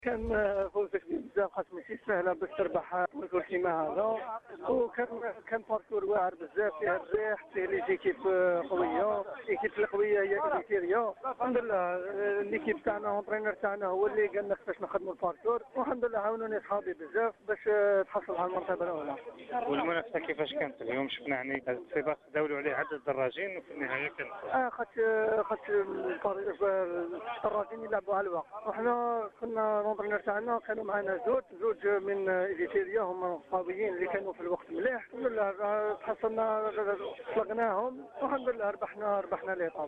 كان فوز كبير بزاف، خاص ماشي سهله باش تربح الباركور كيما هذا، وكان باركور واعر بزاف، فيه الريح، فيه لي زيكيب قويه، ليكيب القويه هي كريتيريا. الحمد لله ليكيب تاعنا اونترينر تاعنا هو اللي قال لنا كيفاش نخدموا الباركور، والحمد لله عاونوني صحابي بزاف باش تحصل على المرتبه الاولى. والمنافسه كيفاش كانت اليوم؟ شفنا يعني هذا السباق داولوا عليه عدد الدراجين وفي النهايه كان خاطر الدراجين يلعبوا على الوقت، وحنا كنا الانترينور تاعنا كانوا معنا زوج من ايفيتيريا هما صحابيين اللي كانوا في الوقت مليح. الحمد لله تحصلنا طلقناهم، والحمد لله ربحنا ليطاب.